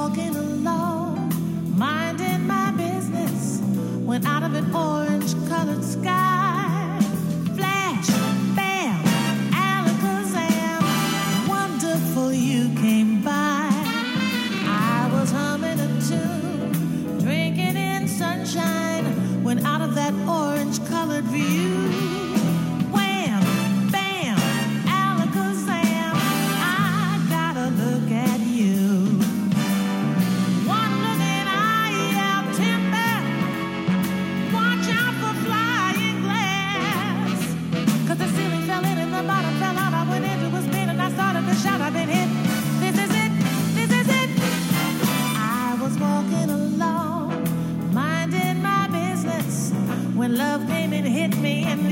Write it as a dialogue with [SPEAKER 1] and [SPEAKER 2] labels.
[SPEAKER 1] walking alone, minding my business, when out of an orange-colored sky, flash, bam, alakazam, wonderful you came by. I was humming a tune, drinking in sunshine, when out of that orange-colored view, wham, bam, alakazam, I gotta look at you. One look and I yell timber, watch out for flying glass. 'Cause the ceiling fell in and the bottom fell out. I went into a spin and I started to shout, I've been hit. This is it, this is it. I was walking alone, minding my business, when love came and hit me and